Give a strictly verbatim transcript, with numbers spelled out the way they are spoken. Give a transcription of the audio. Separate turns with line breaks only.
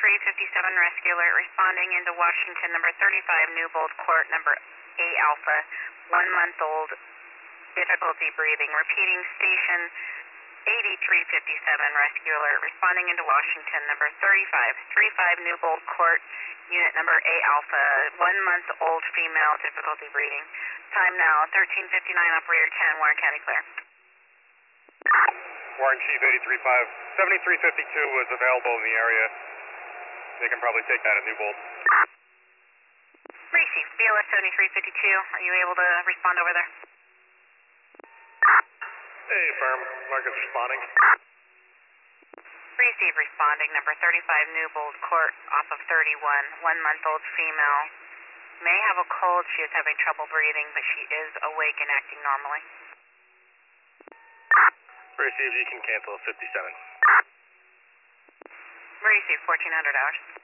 eighty-three fifty-seven rescue alert responding into Washington, number thirty-five, Newbold Court, number A Alpha, one month old, difficulty breathing. Repeating, station eighty-three fifty-seven rescue alert responding into Washington, number thirty-five, thirty-five Newbold Court, unit number A Alpha, one month old female, difficulty breathing. Time now, thirteen fifty-nine, operator ten, Warren County clear.
Warren Chief eighty-three five, seventy-three fifty-two was available in the area. They can probably take that at Newbold.
Receive, B L S seventy-three fifty-two, are you able to respond over there?
Hey, firm, Marcus responding.
Receive, responding, number thirty-five Newbold Court, off of thirty-one, one month old female. May have a cold, she is having trouble breathing, but she is awake and acting normally.
Receive, you can cancel fifty-seven.
Receive, fourteen hundred hours.